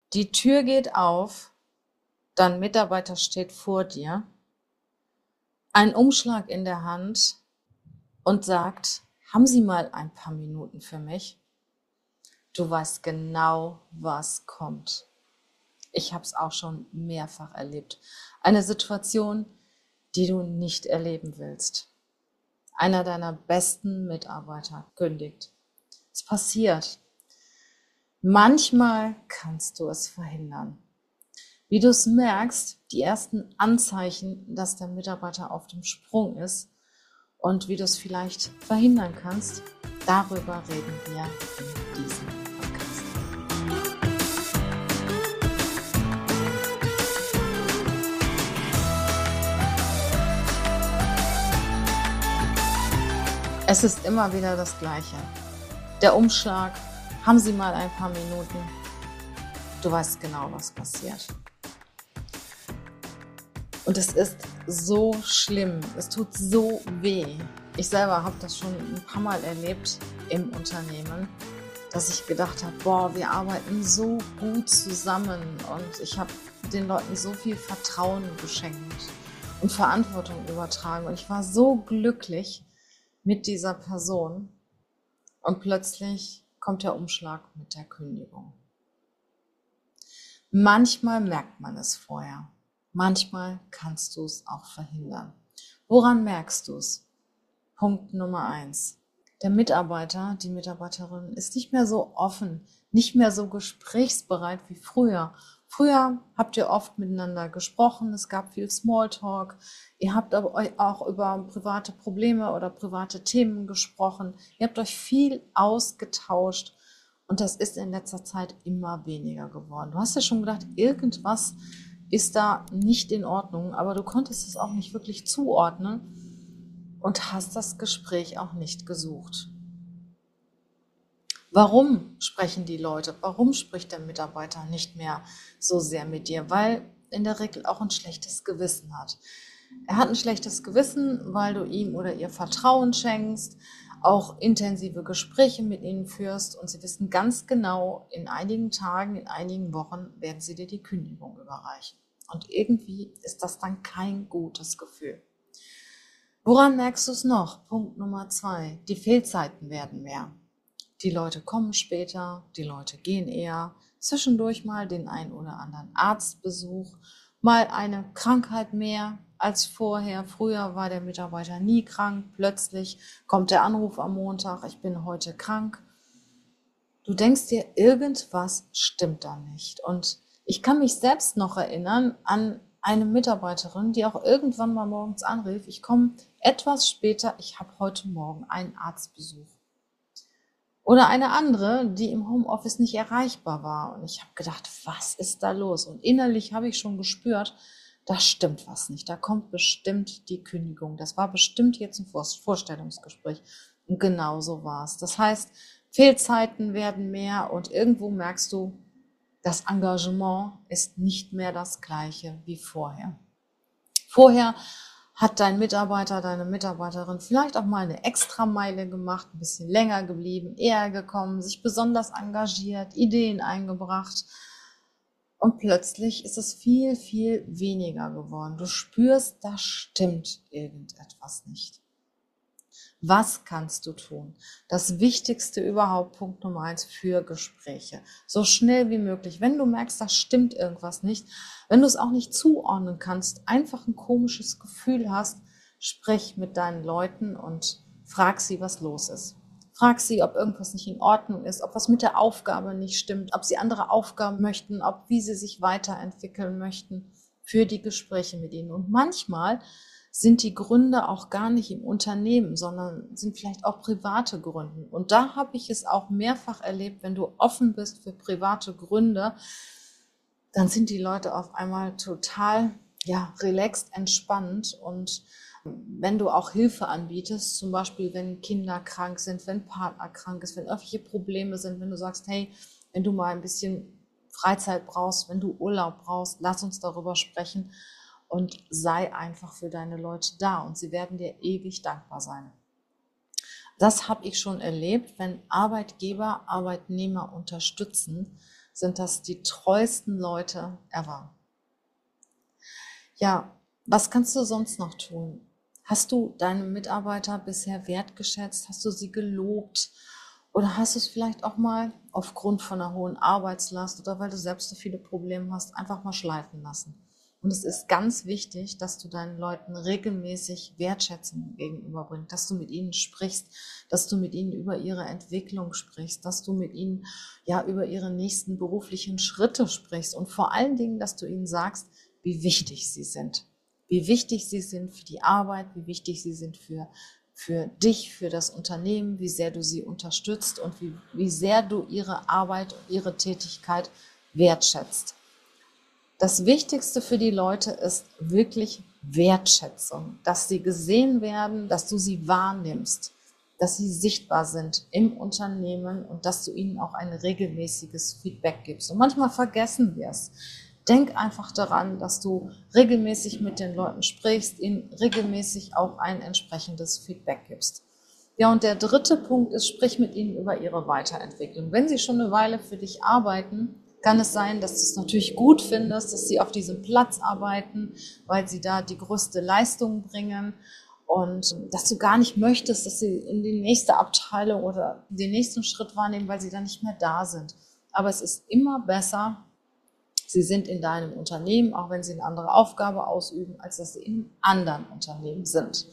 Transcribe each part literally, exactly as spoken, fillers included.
Die Tür geht auf, dein Mitarbeiter steht vor dir, ein Umschlag in der Hand und sagt, haben Sie mal ein paar Minuten für mich? Du weißt genau, was kommt. Ich habe es auch schon mehrfach erlebt. Eine Situation, die du nicht erleben willst. Einer deiner besten Mitarbeiter kündigt. Es passiert. Manchmal kannst du es verhindern. Wie du es merkst, die ersten Anzeichen, dass der Mitarbeiter auf dem Sprung ist und wie du es vielleicht verhindern kannst, darüber reden wir in diesem Podcast. Es ist immer wieder das Gleiche. Der Umschlag, haben Sie mal ein paar Minuten? Du weißt genau, was passiert. Und es ist so schlimm, es tut so weh. Ich selber habe das schon ein paar Mal erlebt im Unternehmen, dass ich gedacht habe, boah, wir arbeiten so gut zusammen und ich habe den Leuten so viel Vertrauen geschenkt und Verantwortung übertragen und ich war so glücklich mit dieser Person und plötzlich kommt der Umschlag mit der Kündigung. Manchmal merkt man es vorher. Manchmal kannst du es auch verhindern. Woran merkst du es? Punkt Nummer eins. Der Mitarbeiter, die Mitarbeiterin ist nicht mehr so offen, nicht mehr so gesprächsbereit wie früher. Früher habt ihr oft miteinander gesprochen, es gab viel Smalltalk, ihr habt aber euch auch über private Probleme oder private Themen gesprochen, ihr habt euch viel ausgetauscht und das ist in letzter Zeit immer weniger geworden. Du hast ja schon gedacht, irgendwas ist da nicht in Ordnung, aber du konntest es auch nicht wirklich zuordnen und hast das Gespräch auch nicht gesucht. Warum sprechen die Leute, warum spricht der Mitarbeiter nicht mehr so sehr mit dir? Weil in der Regel auch ein schlechtes Gewissen hat. Er hat ein schlechtes Gewissen, weil du ihm oder ihr Vertrauen schenkst, auch intensive Gespräche mit ihnen führst und sie wissen ganz genau, in einigen Tagen, in einigen Wochen werden sie dir die Kündigung überreichen. Und irgendwie ist das dann kein gutes Gefühl. Woran merkst du es noch? Punkt Nummer zwei. Die Fehlzeiten werden mehr. Die Leute kommen später, die Leute gehen eher. Zwischendurch mal den ein oder anderen Arztbesuch, mal eine Krankheit mehr als vorher. Früher war der Mitarbeiter nie krank. Plötzlich kommt der Anruf am Montag, ich bin heute krank. Du denkst dir, irgendwas stimmt da nicht. Und ich kann mich selbst noch erinnern an eine Mitarbeiterin, die auch irgendwann mal morgens anrief, ich komme etwas später, ich habe heute Morgen einen Arztbesuch. Oder eine andere, die im Homeoffice nicht erreichbar war. Und ich habe gedacht, was ist da los? Und innerlich habe ich schon gespürt, da stimmt was nicht. Da kommt bestimmt die Kündigung. Das war bestimmt jetzt ein Vorstellungsgespräch. Und genau so war es. Das heißt, Fehlzeiten werden mehr und irgendwo merkst du, das Engagement ist nicht mehr das gleiche wie vorher. Vorher hat dein Mitarbeiter, deine Mitarbeiterin vielleicht auch mal eine Extrameile gemacht, ein bisschen länger geblieben, eher gekommen, sich besonders engagiert, Ideen eingebracht. Und plötzlich ist es viel, viel weniger geworden. Du spürst, da stimmt irgendetwas nicht. Was kannst du tun? Das Wichtigste überhaupt, Punkt Nummer eins, für Gespräche. So schnell wie möglich. Wenn du merkst, da stimmt irgendwas nicht, wenn du es auch nicht zuordnen kannst, einfach ein komisches Gefühl hast, sprich mit deinen Leuten und frag sie, was los ist. Frag sie, ob irgendwas nicht in Ordnung ist, ob was mit der Aufgabe nicht stimmt, ob sie andere Aufgaben möchten, ob wie sie sich weiterentwickeln möchten für die Gespräche mit ihnen. Und manchmal sind die Gründe auch gar nicht im Unternehmen, sondern sind vielleicht auch private Gründe. Und da habe ich es auch mehrfach erlebt, wenn du offen bist für private Gründe, dann sind die Leute auf einmal total ja, relaxed, entspannt. Und wenn du auch Hilfe anbietest, zum Beispiel wenn Kinder krank sind, wenn Partner krank ist, wenn irgendwelche Probleme sind, wenn du sagst, hey, wenn du mal ein bisschen Freizeit brauchst, wenn du Urlaub brauchst, lass uns darüber sprechen. Und sei einfach für deine Leute da und sie werden dir ewig dankbar sein. Das habe ich schon erlebt, wenn Arbeitgeber Arbeitnehmer unterstützen, sind das die treuesten Leute ever. Ja, was kannst du sonst noch tun? Hast du deine Mitarbeiter bisher wertgeschätzt? Hast du sie gelobt? Oder hast du es vielleicht auch mal aufgrund von einer hohen Arbeitslast oder weil du selbst so viele Probleme hast, einfach mal schleifen lassen? Und es ist ganz wichtig, dass du deinen Leuten regelmäßig Wertschätzung gegenüberbringst, dass du mit ihnen sprichst, dass du mit ihnen über ihre Entwicklung sprichst, dass du mit ihnen ja über ihre nächsten beruflichen Schritte sprichst und vor allen Dingen, dass du ihnen sagst, wie wichtig sie sind. Wie wichtig sie sind für die Arbeit, wie wichtig sie sind für, für dich, für das Unternehmen, wie sehr du sie unterstützt und wie, wie sehr du ihre Arbeit und ihre Tätigkeit wertschätzt. Das Wichtigste für die Leute ist wirklich Wertschätzung, dass sie gesehen werden, dass du sie wahrnimmst, dass sie sichtbar sind im Unternehmen und dass du ihnen auch ein regelmäßiges Feedback gibst. Und manchmal vergessen wir es. Denk einfach daran, dass du regelmäßig mit den Leuten sprichst, ihnen regelmäßig auch ein entsprechendes Feedback gibst. Ja, und der dritte Punkt ist, sprich mit ihnen über ihre Weiterentwicklung. Wenn sie schon eine Weile für dich arbeiten, kann es sein, dass du es natürlich gut findest, dass sie auf diesem Platz arbeiten, weil sie da die größte Leistung bringen und dass du gar nicht möchtest, dass sie in die nächste Abteilung oder den nächsten Schritt wahrnehmen, weil sie dann nicht mehr da sind. Aber es ist immer besser, sie sind in deinem Unternehmen, auch wenn sie eine andere Aufgabe ausüben, als dass sie in einem anderen Unternehmen sind.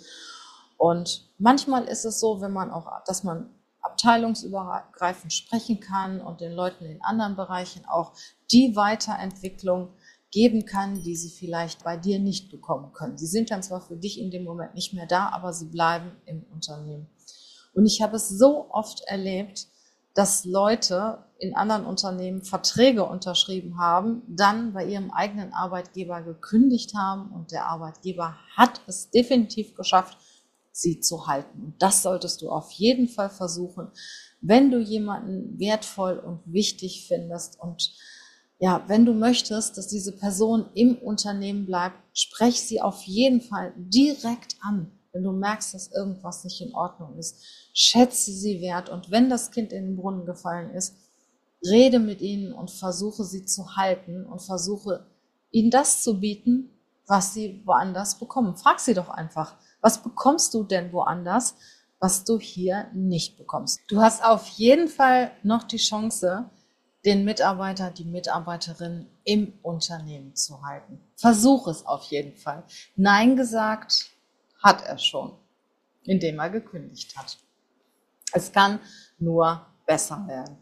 Und manchmal ist es so, wenn man auch, dass man abteilungsübergreifend sprechen kann und den Leuten in anderen Bereichen auch die Weiterentwicklung geben kann, die sie vielleicht bei dir nicht bekommen können. Sie sind dann zwar für dich in dem Moment nicht mehr da, aber sie bleiben im Unternehmen. Und ich habe es so oft erlebt, dass Leute in anderen Unternehmen Verträge unterschrieben haben, dann bei ihrem eigenen Arbeitgeber gekündigt haben und der Arbeitgeber hat es definitiv geschafft, sie zu halten. Und das solltest du auf jeden Fall versuchen, wenn du jemanden wertvoll und wichtig findest und ja, wenn du möchtest, dass diese Person im Unternehmen bleibt, sprech sie auf jeden Fall direkt an. Wenn du merkst, dass irgendwas nicht in Ordnung ist, schätze sie wert und wenn das Kind in den Brunnen gefallen ist, rede mit ihnen und versuche sie zu halten und versuche ihnen das zu bieten, was sie woanders bekommen. Frag sie doch einfach, was bekommst du denn woanders, was du hier nicht bekommst? Du hast auf jeden Fall noch die Chance, den Mitarbeiter, die Mitarbeiterin im Unternehmen zu halten. Versuch es auf jeden Fall. Nein gesagt hat er schon, indem er gekündigt hat. Es kann nur besser werden.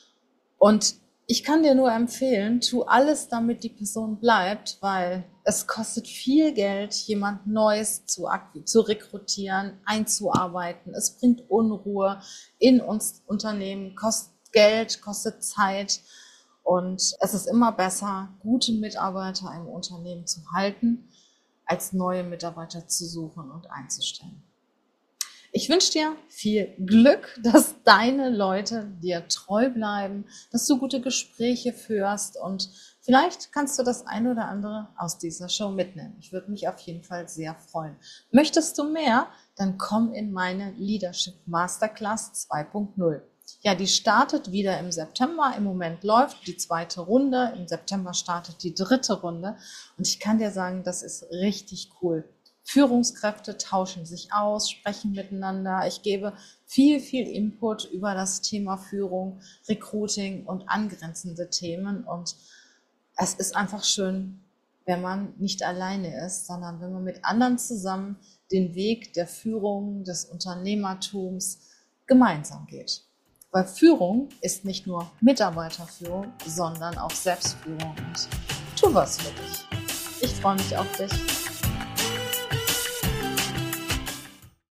Und ich kann dir nur empfehlen, tu alles, damit die Person bleibt, weil es kostet viel Geld, jemand Neues zu, zu rekrutieren, einzuarbeiten. Es bringt Unruhe in uns Unternehmen, kostet Geld, kostet Zeit. Und es ist immer besser, gute Mitarbeiter im Unternehmen zu halten, als neue Mitarbeiter zu suchen und einzustellen. Ich wünsche dir viel Glück, dass deine Leute dir treu bleiben, dass du gute Gespräche führst und vielleicht kannst du das ein oder andere aus dieser Show mitnehmen. Ich würde mich auf jeden Fall sehr freuen. Möchtest du mehr? Dann komm in meine Leadership Masterclass zwei Punkt null. Ja, die startet wieder im September. Im Moment läuft die zweite Runde. Im September startet die dritte Runde. Und ich kann dir sagen, das ist richtig cool. Führungskräfte tauschen sich aus, sprechen miteinander. Ich gebe viel, viel Input über das Thema Führung, Recruiting und angrenzende Themen. Und es ist einfach schön, wenn man nicht alleine ist, sondern wenn man mit anderen zusammen den Weg der Führung, des Unternehmertums gemeinsam geht. Weil Führung ist nicht nur Mitarbeiterführung, sondern auch Selbstführung. Und tu was für dich. Ich freue mich auf dich.